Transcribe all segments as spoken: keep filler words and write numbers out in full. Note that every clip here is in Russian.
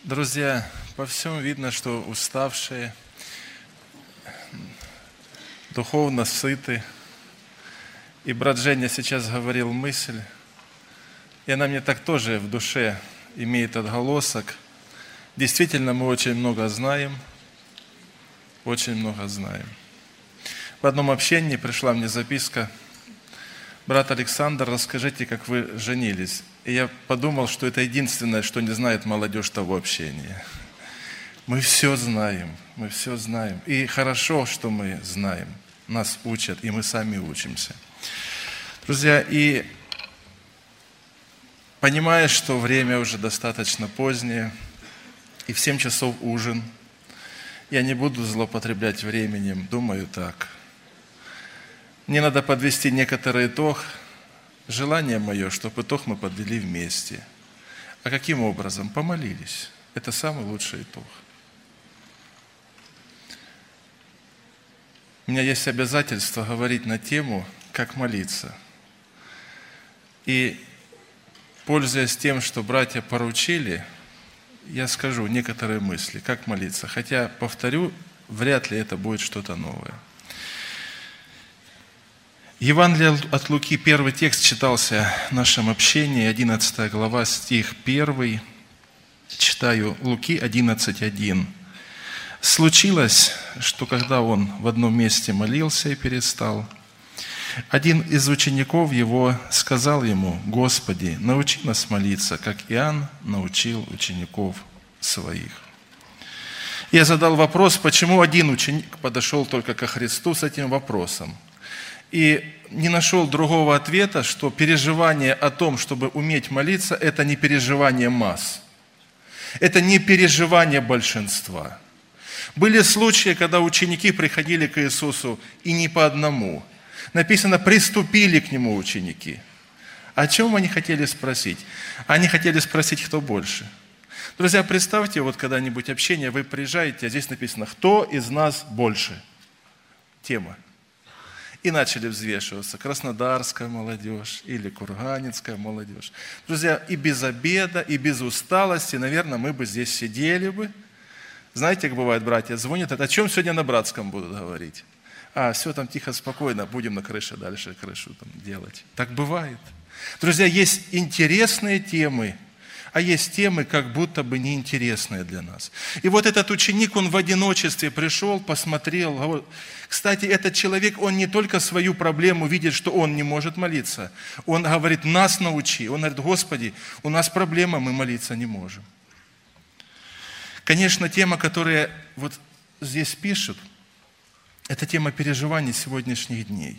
Друзья, по всему видно, что уставшие, духовно сыты. И брат Женя сейчас говорил мысль, и она мне так тоже в душе имеет отголосок. Действительно, мы очень много знаем, очень много знаем. В одном общении пришла мне записка: «Брат Александр, расскажите, как вы женились». И я подумал, что это единственное, что не знает молодежь того общения. Мы все знаем, мы все знаем. И хорошо, что мы знаем. Нас учат, и мы сами учимся. Друзья, и понимая, что время уже достаточно позднее, и в семь часов ужин, я не буду злоупотреблять временем, думаю так. Мне надо подвести некоторый итог. Желание мое, чтобы итог мы подвели вместе. А каким образом? Помолились. Это самый лучший итог. У меня есть обязательство говорить на тему, как молиться. И, пользуясь тем, что братья поручили, я скажу некоторые мысли, как молиться. Хотя, повторю, вряд ли это будет что-то новое. Евангелие от Луки, первый текст читался в нашем общении, одиннадцатая глава, стих первый. Читаю Луки одиннадцать один. «Случилось, что когда он в одном месте молился и перестал, один из учеников его сказал ему: „Господи, научи нас молиться, как Иоанн научил учеников своих“». Я задал вопрос, почему один ученик подошел только ко Христу с этим вопросом. И не нашел другого ответа, что переживание о том, чтобы уметь молиться, это не переживание масс. Это не переживание большинства. Были случаи, когда ученики приходили к Иисусу, и не по одному. Написано, приступили к Нему ученики. О чем они хотели спросить? Они хотели спросить, кто больше. Друзья, представьте, вот когда-нибудь общение, вы приезжаете, а здесь написано, кто из нас больше? Тема. И начали взвешиваться краснодарская молодежь или курганинская молодежь. Друзья, и без обеда, и без усталости, наверное, мы бы здесь сидели бы. Знаете, как бывает, братья звонят, о чем сегодня на братском будут говорить? А, все там тихо, спокойно, будем на крыше дальше крышу там делать. Так бывает. Друзья, есть интересные темы, а есть темы, как будто бы неинтересные для нас. И вот этот ученик, он в одиночестве пришел, посмотрел. Кстати, этот человек, он не только свою проблему видит, что он не может молиться. Он говорит, нас научи. Он говорит, Господи, у нас проблема, мы молиться не можем. Конечно, тема, которая вот здесь пишут, это тема переживаний сегодняшних дней.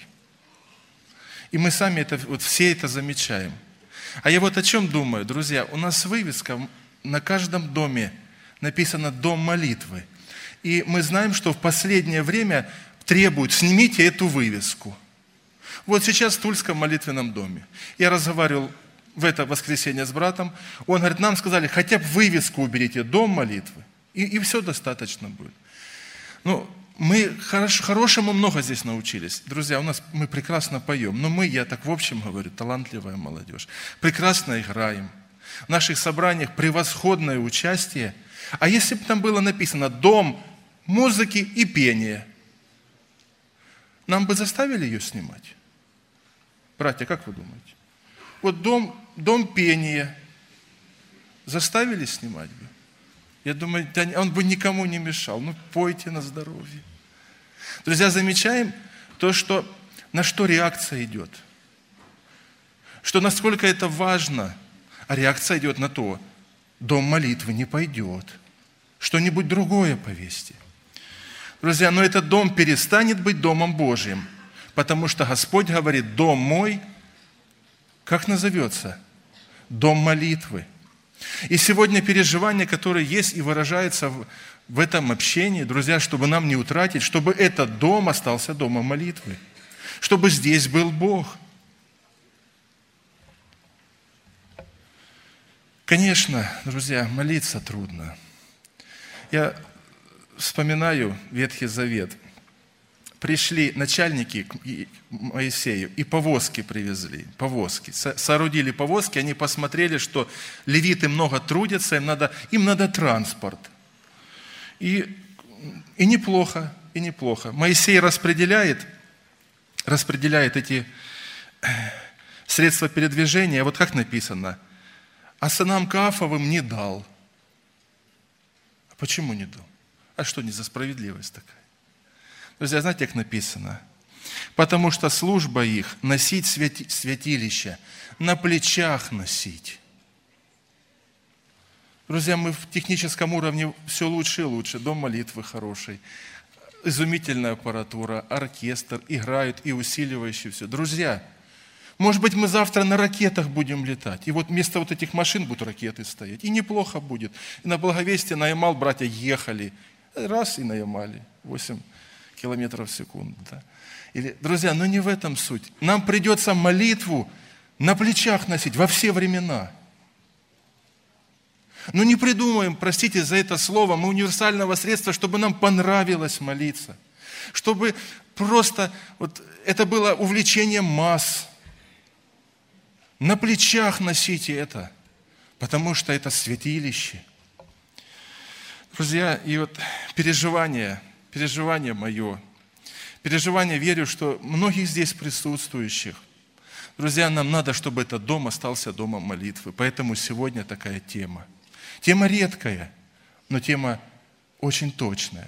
И мы сами это, вот все это замечаем. А я вот о чем думаю, друзья, у нас вывеска на каждом доме написано «Дом молитвы». И мы знаем, что в последнее время требуют, снимите эту вывеску. Вот сейчас в Тульском молитвенном доме. Я разговаривал в это воскресенье с братом, он говорит, нам сказали, хотя бы вывеску уберите, «Дом молитвы», и, и все достаточно будет. Ну, мы хорош, хорошему много здесь научились. Друзья, у нас мы прекрасно поем, но мы, я так в общем говорю, талантливая молодежь, прекрасно играем. В наших собраниях превосходное участие. А если бы там было написано «Дом музыки и пения», нам бы заставили ее снимать? Братья, как вы думаете? Вот дом, дом пения заставили снимать бы? Я думаю, да, он бы никому не мешал. Ну, пойте на здоровье. Друзья, замечаем то, что, на что реакция идет. Что насколько это важно. А реакция идет на то, дом молитвы не пойдет. Что-нибудь другое повесьте. Друзья, но этот дом перестанет быть домом Божьим. Потому что Господь говорит, дом мой, как назовется? Дом молитвы. И сегодня переживания, которые есть и выражаются в, в этом общении, друзья, чтобы нам не утратить, чтобы этот дом остался домом молитвы, чтобы здесь был Бог. Конечно, друзья, молиться трудно. Я вспоминаю Ветхий Завет. пришли начальники к Моисею и повозки привезли, повозки. Соорудили повозки, они посмотрели, что левиты много трудятся, им надо, им надо транспорт. И, и неплохо, и неплохо. Моисей распределяет, распределяет эти средства передвижения. Вот как написано: а сынам Каафовым не дал. А почему не дал? А что не за справедливость такая? Друзья, знаете, как написано? Потому что служба их — носить святи, святилище, на плечах носить. Друзья, мы в техническом уровне все лучше и лучше. Дом молитвы хороший, изумительная аппаратура, оркестр, играют и усиливающие все. Друзья, может быть, мы завтра на ракетах будем летать, и вот вместо вот этих машин будут ракеты стоять, и неплохо будет. И на Благовестие, на Ямал братья ехали, раз и на Ямале, восемь километров в секунду. Да? Или, друзья, но не в этом суть. Нам придется молитву на плечах носить во все времена. Но не придумаем, простите за это слово, мы универсального средства, чтобы нам понравилось молиться. Чтобы просто вот, это было увлечением масс. На плечах носите это, потому что это святилище. Друзья, и вот переживание, переживание мое, переживание, верю, что многих здесь присутствующих, друзья, нам надо, чтобы этот дом остался домом молитвы. Поэтому сегодня такая тема. Тема редкая, но тема очень точная.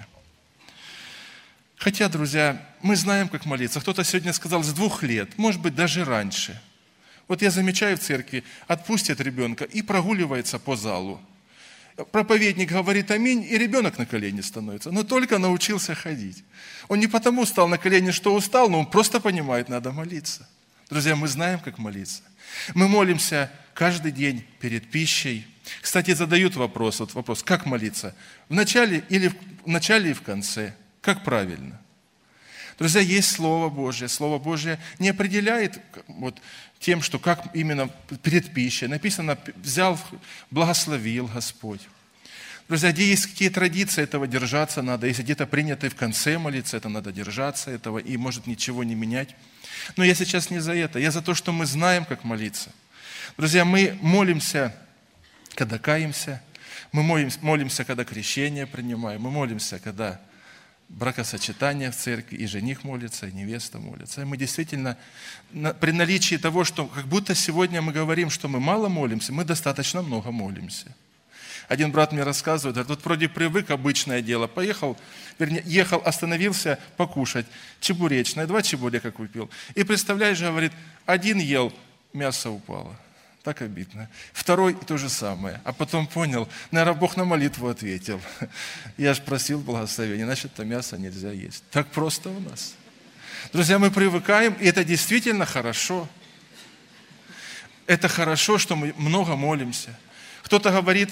Хотя, друзья, мы знаем, как молиться. Кто-то сегодня сказал с двух лет, может быть, даже раньше. Вот я замечаю в церкви, отпустят ребенка и прогуливается по залу. Проповедник говорит аминь, и ребенок на колени становится, но только научился ходить. Он не потому стал на колени, что устал, но он просто понимает, надо молиться. Друзья, мы знаем, как молиться. Мы молимся каждый день перед пищей. Кстати, задают вопрос, вот вопрос, как молиться? В начале или в, в начале и в конце? Как правильно? Друзья, есть Слово Божье. Слово Божье не определяет вот, тем, что как именно перед пищей. Написано, взял, благословил Господь. Друзья, где есть какие традиции, этого держаться надо. Если где-то принято и в конце молиться, это надо держаться этого, и может ничего не менять. Но я сейчас не за это. Я за то, что мы знаем, как молиться. Друзья, мы молимся, когда каемся. Мы молимся, молимся, когда крещение принимаем. Мы молимся, когда бракосочетание в церкви, и жених молится, и невеста молится. И мы действительно, при наличии того, что как будто сегодня мы говорим, что мы мало молимся, мы достаточно много молимся. Один брат мне рассказывает, говорит, вот вроде привык, обычное дело, поехал, вернее, ехал, остановился покушать, чебуречное, два чебурека купил. И представляешь, говорит, один ел, мясо упало. Так обидно. Второй то же самое. А потом понял, наверное, Бог на молитву ответил. Я же просил благословения, значит, то мясо нельзя есть. Так просто у нас. Друзья, мы привыкаем, и это действительно хорошо. Это хорошо, что мы много молимся. Кто-то говорит,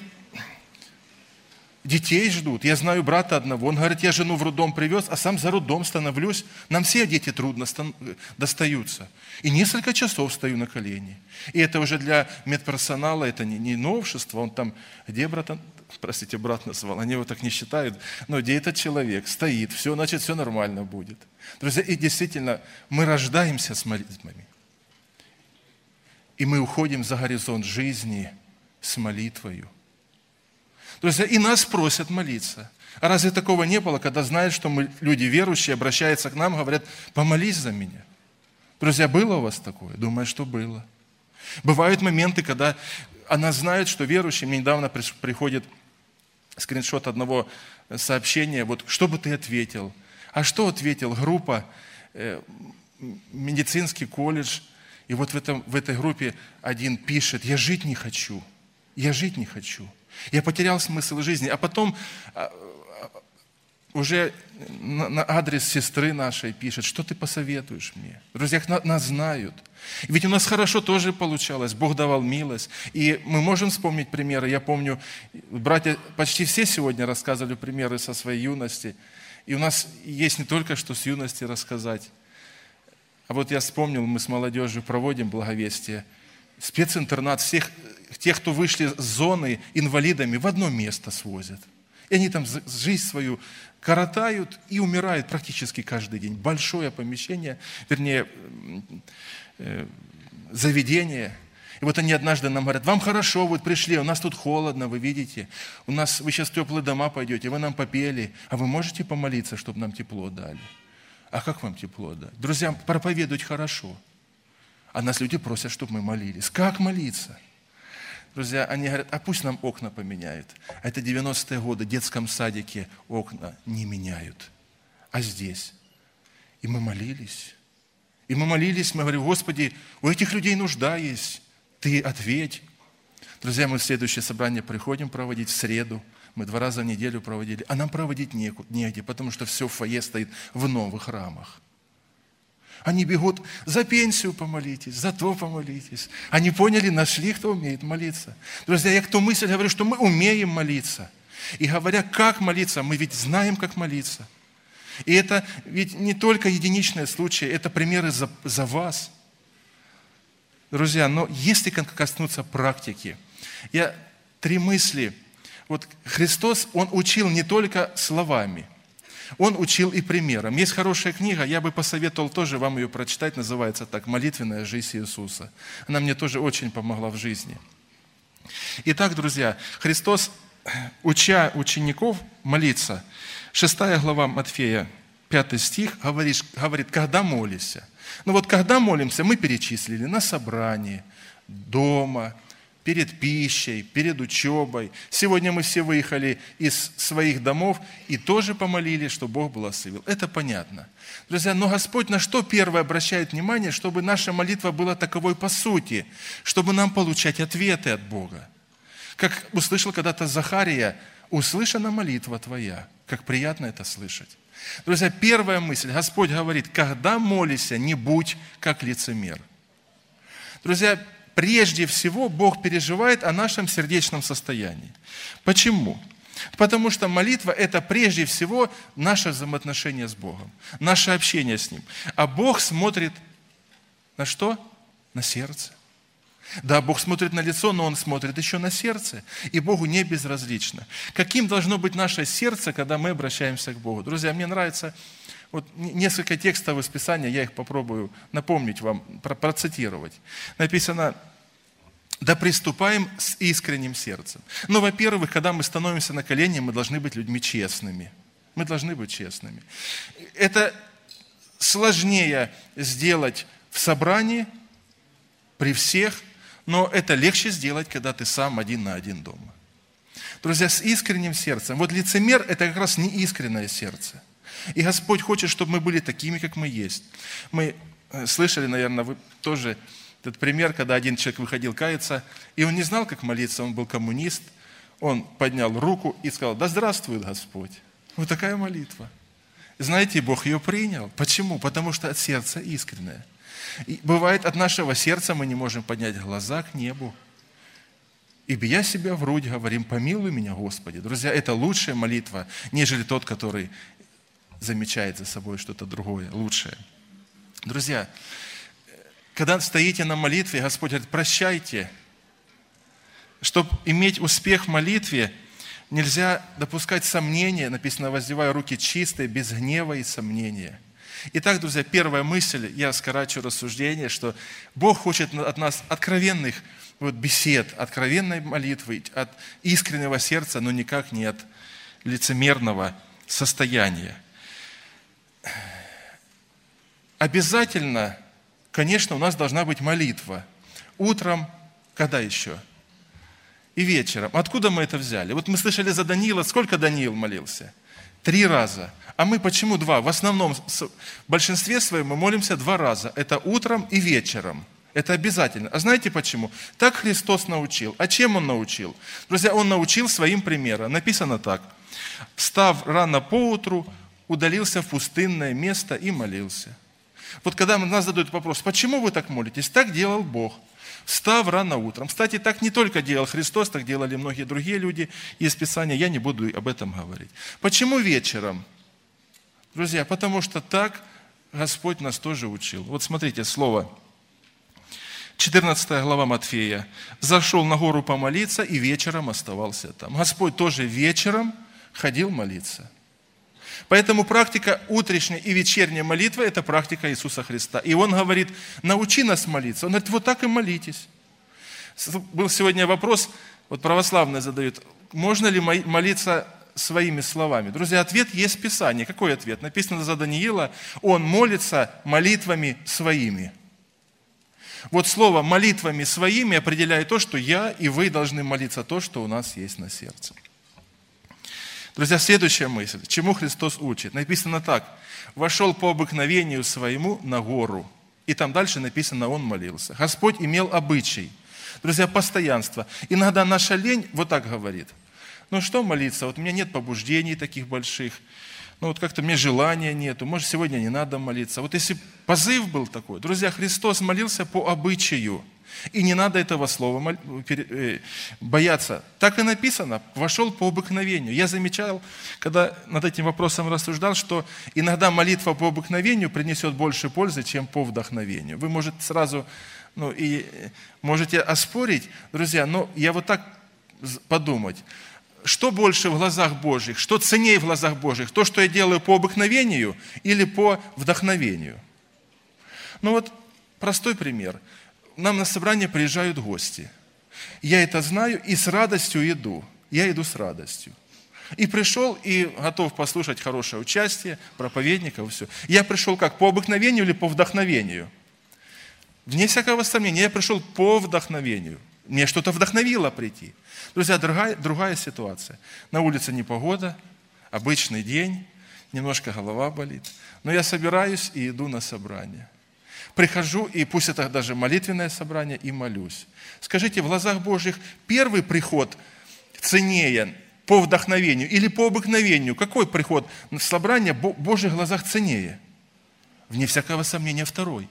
детей ждут. Я знаю брата одного, он говорит, я жену в роддом привез, а сам за роддом становлюсь. Нам все дети трудно достаются. И несколько часов стою на колени. И это уже для медперсонала, это не, не новшество. Он там, где брат, простите, брат назвал, они его так не считают, но где этот человек стоит, все, значит, все нормально будет. Друзья, и действительно, мы рождаемся с молитвами. И мы уходим за горизонт жизни с молитвою. Друзья, и нас просят молиться. А разве такого не было, когда знают, что мы, люди верующие, обращаются к нам, говорят, помолись за меня? Друзья, было у вас такое? Думаю, что было. Бывают моменты, когда она знает, что верующие, мне недавно приходит скриншот одного сообщения, вот, что бы ты ответил? А что ответил? Группа, э, медицинский колледж, и вот в, этом, в этой группе один пишет, я жить не хочу, я жить не хочу. Я потерял смысл жизни. А потом уже на адрес сестры нашей пишет, что ты посоветуешь мне? Друзья, нас знают. Ведь у нас хорошо тоже получалось. Бог давал милость. И мы можем вспомнить примеры. Я помню, братья почти все сегодня рассказывали примеры со своей юности. И у нас есть не только что с юности рассказать. А вот я вспомнил, мы с молодежью проводим благовестие. Специнтернат всех тех, кто вышли с зоны инвалидами, в одно место свозят. И они там жизнь свою коротают и умирают практически каждый день. Большое помещение, вернее, заведение. И вот они однажды нам говорят: вам хорошо, вот пришли, у нас тут холодно, вы видите, у нас, вы сейчас в теплые дома пойдете, вы нам попели, а вы можете помолиться, чтобы нам тепло дали? А как вам тепло дать? Друзья, проповедовать хорошо, а нас люди просят, чтобы мы молились. Как молиться? Друзья, они говорят: а пусть нам окна поменяют. А это девяностые годы, в детском садике окна не меняют, а здесь. И мы молились. И мы молились, мы говорим: Господи, у этих людей нужда есть. Ты ответь. Друзья, мы в следующее собрание приходим проводить в среду. Мы два раза в неделю проводили. А нам проводить негде, потому что все в фойе стоит в новых рамах. Они бегут: за пенсию помолитесь, за то помолитесь. Они поняли, нашли, кто умеет молиться. Друзья, я к той мысли говорю, что мы умеем молиться. И говоря, как молиться, мы ведь знаем, как молиться. И это ведь не только единичные случаи, это примеры за, за вас. Друзья, но если коснуться практики, я три мысли. Вот Христос, Он учил не только словами, Он учил и примером. Есть хорошая книга, я бы посоветовал тоже вам ее прочитать, называется так: «Молитвенная жизнь Иисуса». Она мне тоже очень помогла в жизни. Итак, друзья, Христос, уча учеников молиться, шестая глава Матфея, пятый стих, говорит, говорит: когда молишься. Ну вот когда молимся, мы перечислили на собрании, дома, перед пищей, перед учебой. Сегодня мы все выехали из своих домов и тоже помолились, что Бог благословил. Это понятно. Друзья, но Господь на что первое обращает внимание? Чтобы наша молитва была таковой по сути, чтобы нам получать ответы от Бога. Как услышал когда-то Захария: услышана молитва твоя. Как приятно это слышать. Друзья, первая мысль. Господь говорит: когда молишься, не будь как лицемер. Друзья, прежде всего Бог переживает о нашем сердечном состоянии. Почему? Потому что молитва – это прежде всего наше взаимоотношение с Богом, наше общение с Ним. А Бог смотрит на что? На сердце. Да, Бог смотрит на лицо, но Он смотрит еще на сердце. И Богу не безразлично. Каким должно быть наше сердце, когда мы обращаемся к Богу? Друзья, мне нравится вот несколько текстов из Писания, я их попробую напомнить вам, процитировать. Написано: да приступаем с искренним сердцем. Ну, во-первых, когда мы становимся на колени, мы должны быть людьми честными. Мы должны быть честными. Это сложнее сделать в собрании, при всех, но это легче сделать, когда ты сам один на один дома. Друзья, с искренним сердцем. Вот лицемер – это как раз не искреннее сердце. И Господь хочет, чтобы мы были такими, как мы есть. Мы слышали, наверное, вы тоже этот пример, когда один человек выходил каяться, и он не знал, как молиться, он был коммунист, он поднял руку и сказал: да здравствует Господь. Вот такая молитва. Знаете, Бог ее принял. Почему? Потому что от сердца искреннее. И бывает, от нашего сердца мы не можем поднять глаза к небу. И бия себя в грудь, говорим: помилуй меня, Господи. Друзья, это лучшая молитва, нежели тот, который замечает за собой что-то другое, лучшее. Друзья, когда стоите на молитве, Господь говорит: прощайте. Чтобы иметь успех в молитве, нельзя допускать сомнения. Написано: воздевая руки чистые, без гнева и сомнения. Итак, друзья, первая мысль, я скорачу рассуждение, что Бог хочет от нас откровенных вот, бесед, откровенной молитвы, от искреннего сердца, но никак не от лицемерного состояния. Обязательно, конечно, у нас должна быть молитва. Утром, когда еще? И вечером. Откуда мы это взяли? Вот мы слышали за Даниила. Сколько Даниил молился? Три раза. А мы почему два? В основном, в большинстве своем мы молимся два раза. Это утром и вечером. Это обязательно. А знаете почему? Так Христос научил. А чем Он научил? Друзья, Он научил своим примером. Написано так: встав рано поутру, удалился в пустынное место и молился. Вот когда нас задают вопрос: почему вы так молитесь? Так делал Бог. Встав рано утром. Кстати, так не только делал Христос, так делали многие другие люди из Писания. Я не буду об этом говорить. Почему вечером? Друзья, потому что так Господь нас тоже учил. Вот смотрите, слово. четырнадцатая глава Матфея. «Зашел на гору помолиться и вечером оставался там». Господь тоже вечером ходил молиться. Поэтому практика утренняя и вечерняя молитва – это практика Иисуса Христа. И Он говорит, научи нас молиться. Он говорит, вот так и молитесь. Был сегодня вопрос, вот православные задают, можно ли молиться своими словами? Друзья, ответ есть в Писании. Какой ответ? Написано за Даниила, он молится молитвами своими. Вот слово «молитвами своими» определяет то, что я и вы должны молиться то, что у нас есть на сердце. Друзья, следующая мысль. Чему Христос учит? Написано так. «Вошел по обыкновению своему на гору». И там дальше написано, он молился. Господь имел обычай. Друзья, постоянство. Иногда наша лень вот так говорит. Ну что молиться? Вот у меня нет побуждений таких больших. Ну вот как-то мне желания нету. Может, сегодня не надо молиться. Вот если позыв был такой. Друзья, Христос молился по обычаю. И не надо этого слова бояться. Так и написано, вошел по обыкновению. Я замечал, когда над этим вопросом рассуждал, что иногда молитва по обыкновению принесет больше пользы, чем по вдохновению. Вы, может, сразу ну, и можете оспорить, друзья, но я вот так подумать. Что больше в глазах Божьих, что ценнее в глазах Божьих? То, что я делаю по обыкновению или по вдохновению? Ну вот простой пример. Нам на собрание приезжают гости. Я это знаю и с радостью иду. Я иду с радостью. И пришел, и готов послушать хорошее участие, проповедников, все. Я пришел как, по обыкновению или по вдохновению? Вне всякого сомнения, я пришел по вдохновению. Мне что-то вдохновило прийти. Друзья, другая, другая ситуация. На улице непогода, обычный день, немножко голова болит. Но я собираюсь и иду на собрание. Прихожу, и пусть это даже молитвенное собрание, и молюсь. Скажите, в глазах Божьих первый приход ценнее по вдохновению или по обыкновению? Какой приход в собрание в Божьих глазах ценнее? Вне всякого сомнения второй.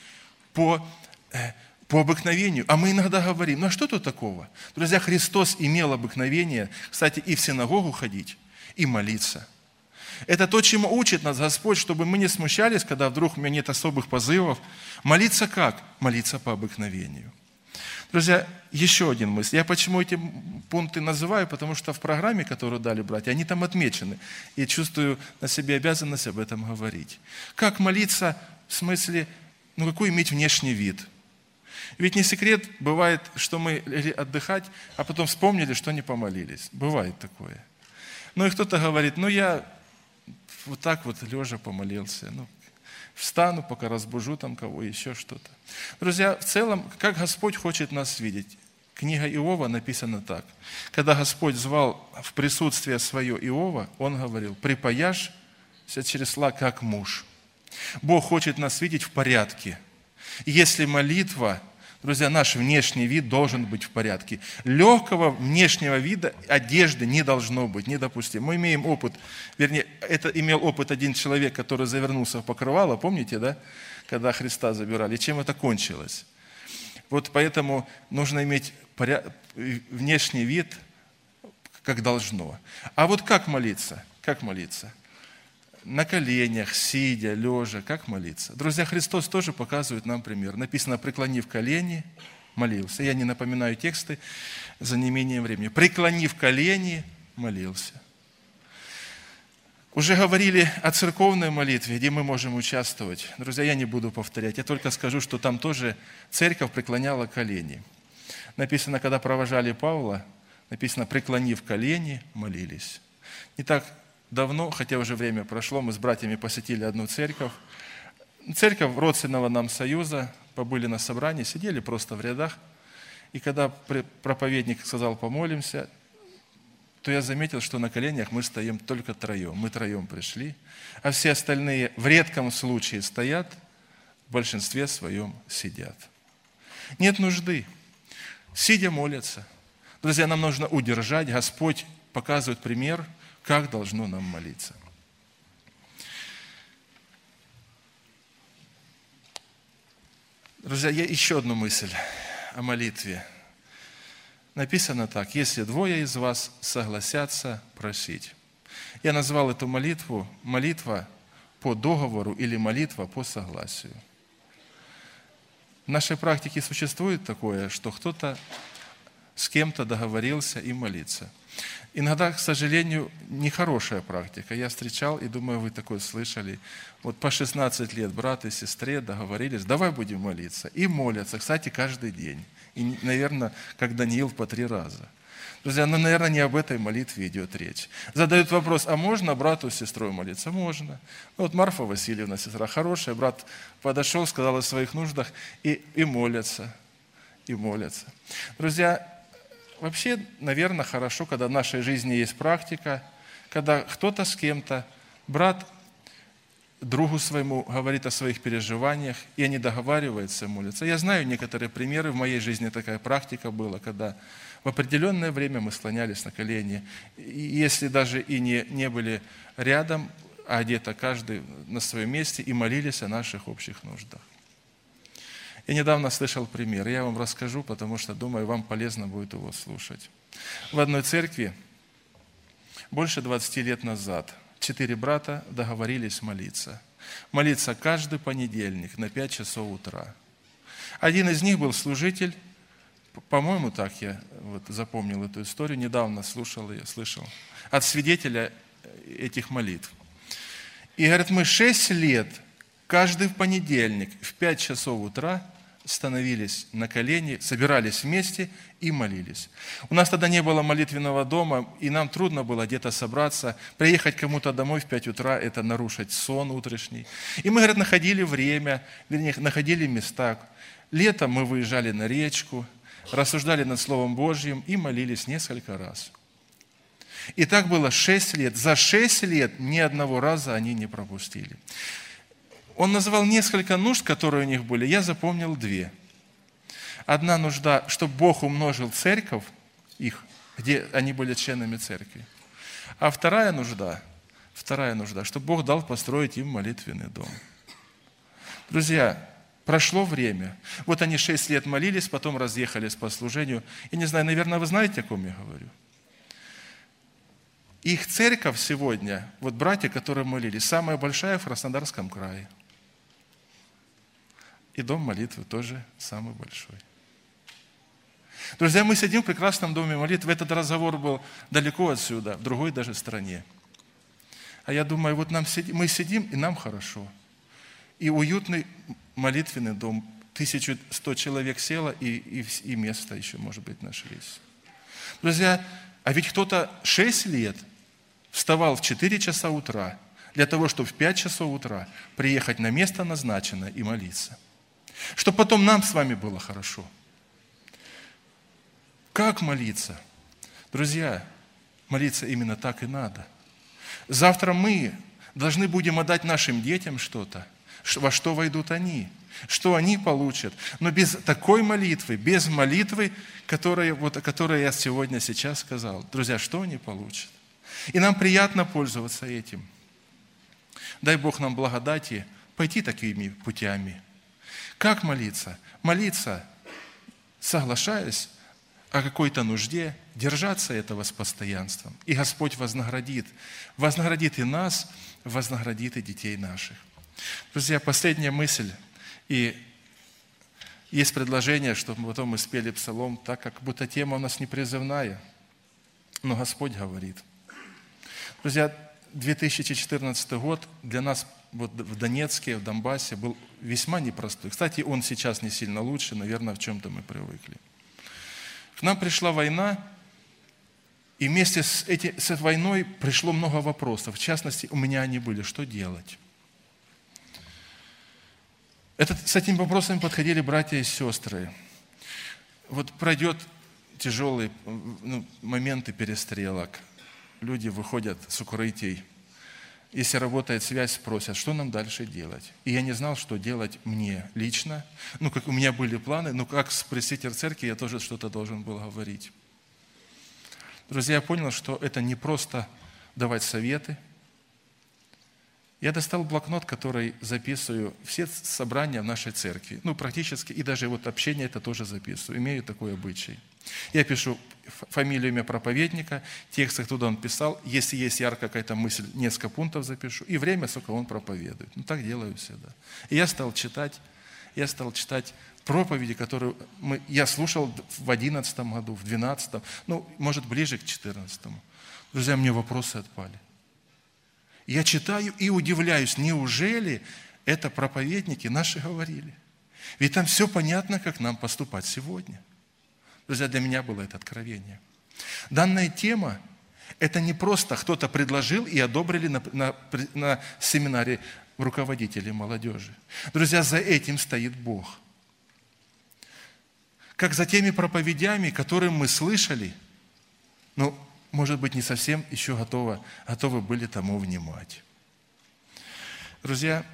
По, по обыкновению. А мы иногда говорим, ну а что тут такого? Друзья, Христос имел обыкновение, кстати, и в синагогу ходить, и молиться. Это то, чему учит нас Господь, чтобы мы не смущались, когда вдруг у меня нет особых позывов. Молиться как? Молиться по обыкновению. Друзья, еще один мысль. Я почему эти пункты называю? Потому что в программе, которую дали братья, они там отмечены. И чувствую на себе обязанность об этом говорить. Как молиться в смысле, ну какой иметь внешний вид? Ведь не секрет, бывает, что мы легли отдыхать, а потом вспомнили, что не помолились. Бывает такое. Ну и кто-то говорит, ну я... Вот так вот лежа помолился. Ну, встану, пока разбужу там кого, еще что-то. Друзья, в целом, как Господь хочет нас видеть? Книга Иова написана так. Когда Господь звал в присутствие свое Иова, Он говорил, припаяшься чресла, как муж. Бог хочет нас видеть в порядке. И если молитва, друзья, наш внешний вид должен быть в порядке. Легкого внешнего вида одежды не должно быть, недопустимо. Мы имеем опыт, вернее, это имел опыт один человек, который завернулся в покрывало, помните, да, когда Христа забирали, и чем это кончилось? Вот поэтому нужно иметь поряд... внешний вид, как должно. А вот как молиться? Как молиться? На коленях, сидя, лежа, как молиться. Друзья, Христос тоже показывает нам пример. Написано, преклонив колени, молился. Я не напоминаю тексты за неимением времени. Преклонив колени, молился. Уже говорили о церковной молитве, где мы можем участвовать. Друзья, я не буду повторять. Я только скажу, что там тоже церковь преклоняла колени. Написано, когда провожали Павла, написано, преклонив колени, молились. Не так давно, хотя уже время прошло, мы с братьями посетили одну церковь. Церковь родственного нам союза, побыли на собрании, сидели просто в рядах. И когда проповедник сказал «помолимся», то я заметил, что на коленях мы стоим только троем. Мы троем пришли, а все остальные в редком случае стоят, в большинстве своем сидят. Нет нужды. Сидя молятся. Друзья, нам нужно удержать. Господь показывает пример, как должно нам молиться. Друзья, я еще одну мысль о молитве. Написано так: если двое из вас согласятся просить. Я назвал эту молитву молитва по договору или молитва по согласию. В нашей практике существует такое, что кто-то с кем-то договорился и молиться. Иногда, к сожалению, нехорошая практика. Я встречал, и думаю, вы такое слышали. Вот по шестнадцать лет брат и сестре договорились, давай будем молиться. И молятся, кстати, каждый день. И, наверное, как Даниил, по три раза. Друзья, ну, наверное, не об этой молитве идет речь. Задают вопрос, а можно брату с сестрой молиться? Можно. Ну, вот Марфа Васильевна, сестра хорошая, брат подошел, сказал о своих нуждах, и, и молятся, и молятся. Друзья, вообще, наверное, хорошо, когда в нашей жизни есть практика, когда кто-то с кем-то, брат другу своему говорит о своих переживаниях, и они договариваются, молятся. Я знаю некоторые примеры, в моей жизни такая практика была, когда в определенное время мы склонялись на колени, и если даже и не, не были рядом, а где-то каждый на своем месте, и молились о наших общих нуждах. Я недавно слышал пример, я вам расскажу, потому что, думаю, вам полезно будет его слушать. В одной церкви больше двадцати лет назад четыре брата договорились молиться. Молиться каждый понедельник на пять часов утра. Один из них был служитель, по-моему, так я вот запомнил эту историю, недавно слушал ее, слышал, от свидетеля этих молитв. И говорит, мы шесть лет, каждый в понедельник в пять часов утра становились на колени, собирались вместе и молились. У нас тогда не было молитвенного дома, и нам трудно было где-то собраться, приехать кому-то домой в пять утра, это нарушить сон утренний. И мы, говорят, находили время, вернее, находили места. Летом мы выезжали на речку, рассуждали над Словом Божьим и молились несколько раз. И так было шесть лет. За шесть лет ни одного раза они не пропустили. Он называл несколько нужд, которые у них были. Я запомнил две. Одна нужда, чтобы Бог умножил церковь их, где они были членами церкви. А вторая нужда, вторая нужда, чтобы Бог дал построить им молитвенный дом. Друзья, прошло время. Вот они шесть лет молились, потом разъехались по служению. Я не знаю, наверное, вы знаете, о ком я говорю. Их церковь сегодня, вот братья, которые молились, самая большая в Краснодарском крае. И дом молитвы тоже самый большой. Друзья, мы сидим в прекрасном доме молитвы. Этот разговор был далеко отсюда, в другой даже стране. А я думаю, вот нам сидим, мы сидим, и нам хорошо. И уютный молитвенный дом. тысяча сто человек село, и, и, и место еще, может быть, нашлись. Друзья, а ведь кто-то шесть лет вставал в четыре часа утра для того, чтобы в пять часов утра приехать на место назначенное и молиться. Чтобы потом нам с вами было хорошо. Как молиться? Друзья, молиться именно так и надо. Завтра мы должны будем отдать нашим детям что-то, во что войдут они, что они получат. Но без такой молитвы, без молитвы, которая, вот, о которой я сегодня сейчас сказал, друзья, что они получат? И нам приятно пользоваться этим. Дай Бог нам благодати пойти такими путями. Как молиться? Молиться, соглашаясь о какой-то нужде, держаться этого с постоянством. И Господь вознаградит. Вознаградит и нас, вознаградит и детей наших. Друзья, последняя мысль. И есть предложение, чтобы потом мы спели псалом, так как будто тема у нас не призывная. Но Господь говорит. Друзья, две тысячи четырнадцатый год для нас вот в Донецке, в Донбассе был весьма непростой. Кстати, он сейчас не сильно лучше, наверное, в чем-то мы привыкли. К нам пришла война, и вместе с, эти, с этой войной пришло много вопросов. В частности, у меня они были. Что делать? Этот, с этими вопросами подходили братья и сестры. Вот пройдет тяжелые ну, моменты перестрелок. Люди выходят с укрытий. Если работает связь, спросят, что нам дальше делать. И я не знал, что делать мне лично. Ну, как у меня были планы, но как пресвитер церкви я тоже что-то должен был говорить. Друзья, я понял, что это не просто давать советы. Я достал блокнот, который записываю все собрания в нашей церкви. Ну, практически, и даже вот общение это тоже записываю. Имею такой обычай. Я пишу фамилию, имя проповедника, текст, откуда он писал. Если есть яркая какая-то мысль, несколько пунктов запишу. И время, сколько он проповедует. Ну, так делаю всегда. И я стал читать я стал читать проповеди, которые мы, я слушал в одиннадцатом году, в двенадцатом, ну, может, ближе к четырнадцатому. Друзья, мне вопросы отпали. Я читаю и удивляюсь, неужели это проповедники наши говорили? Ведь там все понятно, как нам поступать сегодня. Друзья, для меня было это откровение. Данная тема, это не просто кто-то предложил и одобрили на, на, на семинаре руководителей молодежи. Друзья, за этим стоит Бог. Как за теми проповедями, которые мы слышали, ну, может быть, не совсем еще готовы, готовы были тому внимать. Друзья,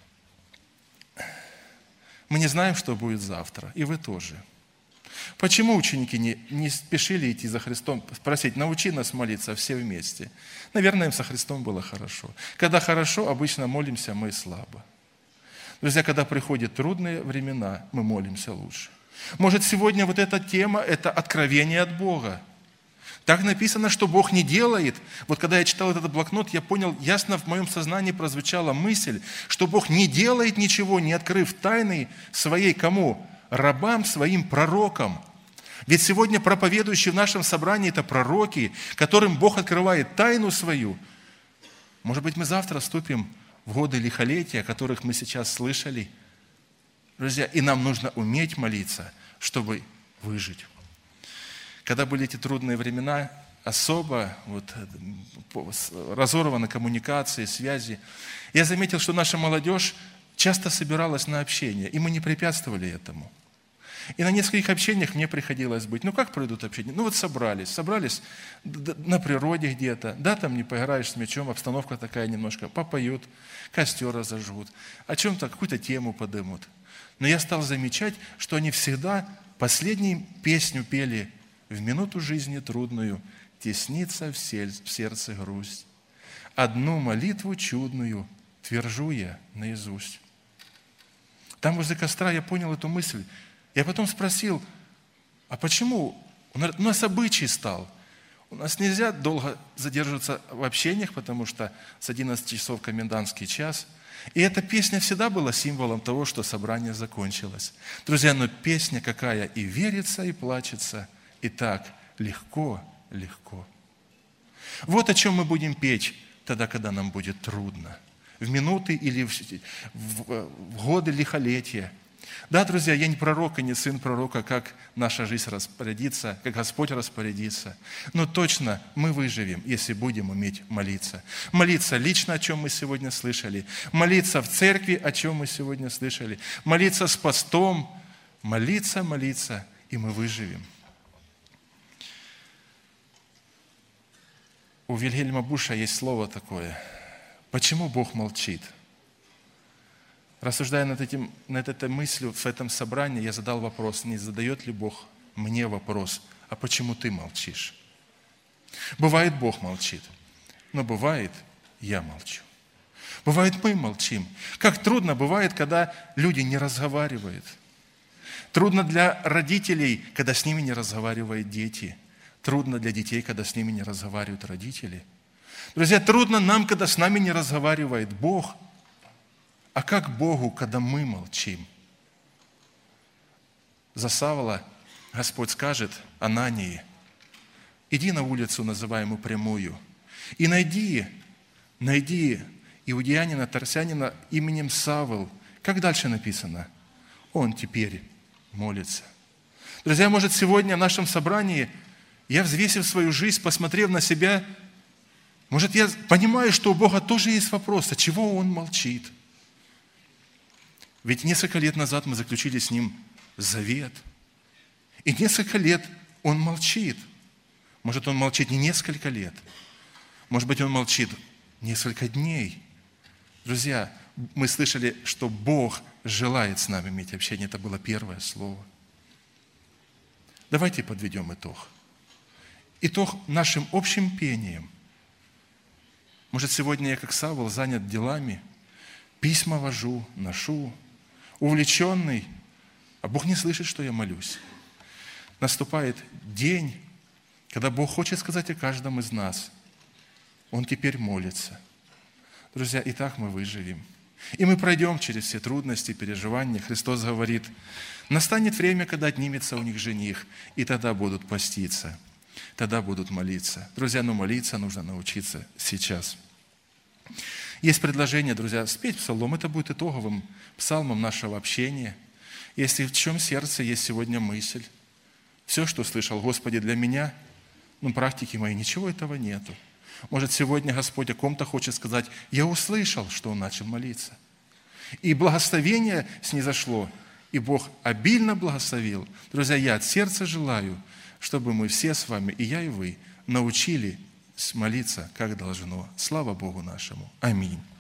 мы не знаем, что будет завтра, и вы тоже. Почему ученики не, не спешили идти за Христом, спросить, научи нас молиться все вместе? Наверное, им со Христом было хорошо. Когда хорошо, обычно молимся мы слабо. Друзья, когда приходят трудные времена, мы молимся лучше. Может, сегодня вот эта тема – это откровение от Бога. Так написано, что Бог не делает. Вот когда я читал этот блокнот, я понял, ясно в моем сознании прозвучала мысль, что Бог не делает ничего, не открыв тайны своей кому? Рабам, своим пророкам. Ведь сегодня проповедующие в нашем собрании – это пророки, которым Бог открывает тайну свою. Может быть, мы завтра вступим в годы лихолетия, о которых мы сейчас слышали. Друзья, и нам нужно уметь молиться, чтобы выжить. Когда были эти трудные времена, особо вот, разорваны коммуникации, связи, я заметил, что наша молодежь часто собиралась на общение, и мы не препятствовали этому. И на нескольких общениях мне приходилось быть. Ну, как пройдут общения? Ну, вот собрались. Собрались на природе где-то. Да, там не поиграешь с мячом, обстановка такая немножко. Попоют, костер разожгут, о чем-то, какую-то тему подымут. Но я стал замечать, что они всегда последнюю песню пели «В минуту жизни трудную теснится в сердце грусть. Одну молитву чудную твержу я наизусть». Там возле костра я понял эту мысль. Я потом спросил, а почему? У нас обычай стал. У нас нельзя долго задерживаться в общениях, потому что с одиннадцати часов комендантский час. И эта песня всегда была символом того, что собрание закончилось. Друзья, но песня какая и верится, и плачется, и так легко, легко. Вот о чем мы будем петь тогда, когда нам будет трудно. В минуты или в, в, в годы лихолетия. Да, друзья, я не пророк и не сын пророка, как наша жизнь распорядится, как Господь распорядится. Но точно мы выживем, если будем уметь молиться. Молиться лично, о чем мы сегодня слышали. Молиться в церкви, о чем мы сегодня слышали. Молиться с постом. Молиться, молиться, и мы выживем. У Вильгельма Буша есть слово такое. Почему Бог молчит? Рассуждая над, этим, над этой мыслью в этом собрании, я задал вопрос, не задает ли Бог мне вопрос, а почему ты молчишь? Бывает, Бог молчит, но бывает, я молчу. Бывает, мы молчим. Как трудно бывает, когда люди не разговаривают. Трудно для родителей, когда с ними не разговаривают дети. Трудно для детей, когда с ними не разговаривают родители. Друзья, трудно нам, когда с нами не разговаривает Бог. А как Богу, когда мы молчим? За Савла Господь скажет Анании: иди на улицу, называемую Прямую, и найди, найди иудеянина, тарсянина именем Савл. Как дальше написано? Он теперь молится. Друзья, может, сегодня в нашем собрании я, взвесив свою жизнь, посмотрев на себя, может, я понимаю, что у Бога тоже есть вопрос, а чего Он молчит? Ведь несколько лет назад мы заключили с Ним завет. И несколько лет Он молчит. Может, Он молчит не несколько лет. Может быть, Он молчит несколько дней. Друзья, мы слышали, что Бог желает с нами иметь общение. Это было первое слово. Давайте подведем итог. Итог нашим общим пением. Может, сегодня я, как Савл, занят делами, письма вожу, ношу, увлеченный, а Бог не слышит, что я молюсь. Наступает день, когда Бог хочет сказать о каждом из нас. Он теперь молится. Друзья, и так мы выживем. И мы пройдем через все трудности, переживания. Христос говорит, настанет время, когда отнимется у них жених, и тогда будут поститься, тогда будут молиться. Друзья, ну молиться нужно научиться сейчас. Есть предложение, друзья, спеть псалом. Это будет итоговым псалмом нашего общения. Если в чем сердце есть сегодня мысль, все, что слышал, Господи, для меня, ну, практики моей, ничего этого нету. Может, сегодня Господь о ком-то хочет сказать, я услышал, что он начал молиться. И благословение снизошло, и Бог обильно благословил. Друзья, я от сердца желаю, чтобы мы все с вами, и я, и вы, научились молиться, как должно. Слава Богу нашему. Аминь.